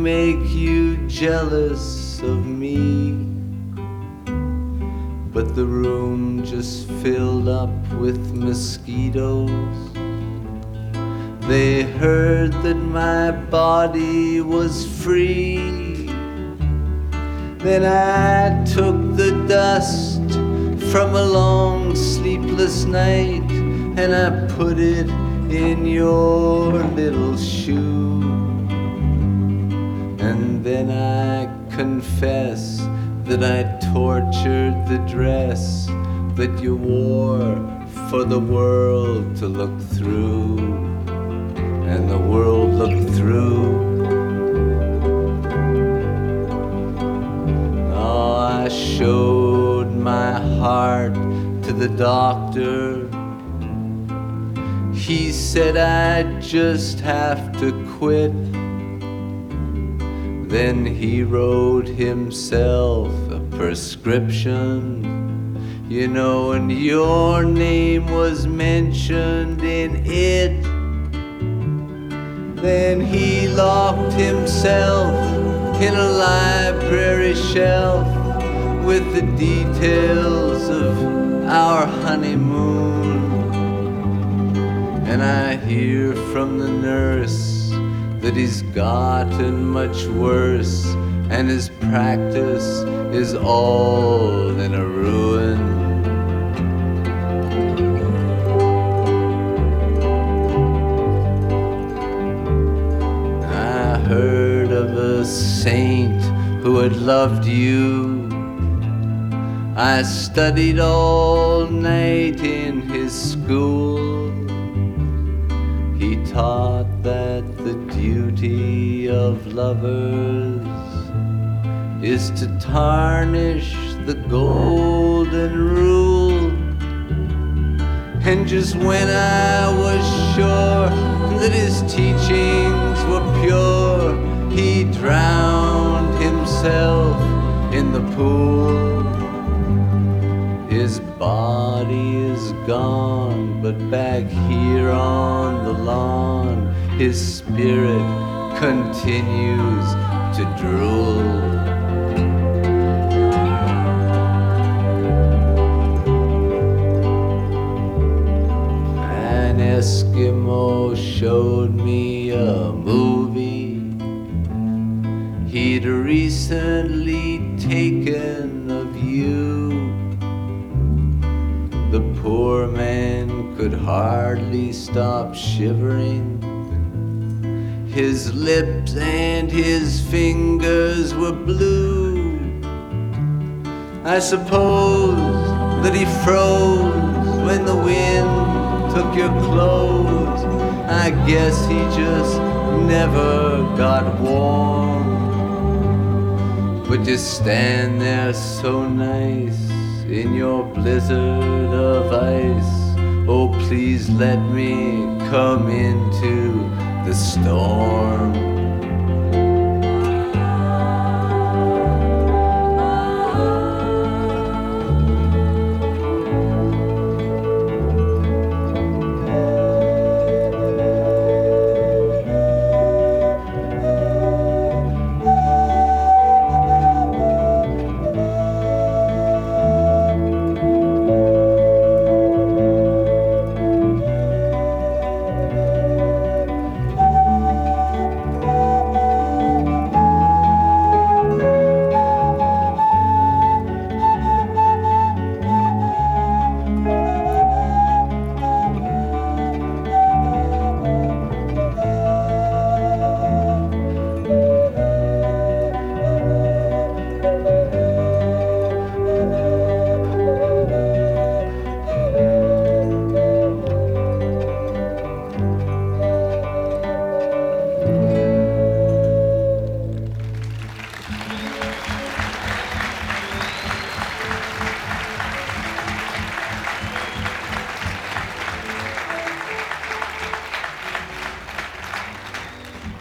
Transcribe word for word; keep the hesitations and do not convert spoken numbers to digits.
make you jealous of me, but the room just filled up with mosquitoes. They heard that my body was free. Then I took the dust from a long sleepless night and I put it in your little shoe. And then I confess that I tortured the dress that you wore for the world to look through. And the world looked through. Oh, I showed my heart to the doctor. He said I'd just have to quit. Then he wrote himself a prescription, you know, and your name was mentioned in it. Then he locked himself in a library shelf with the details of our honeymoon. And I hear from the nurse that he's gotten much worse, and his practice is all in a ruin. I heard of a saint who had loved you. I studied all night in his school. He taught that the duty of lovers is to tarnish the golden rule. And just when I was sure that his teachings were pure, he drowned himself in the pool. His body is gone, but back here on the lawn, his spirit continues to drool. An Eskimo showed me a movie he'd recently taken of you. The poor man could hardly stop shivering. His lips and his fingers were blue. I suppose that he froze when the wind took your clothes. I guess he just never got warm. But you stand there so nice in your blizzard of ice. Oh, please let me come into the storm.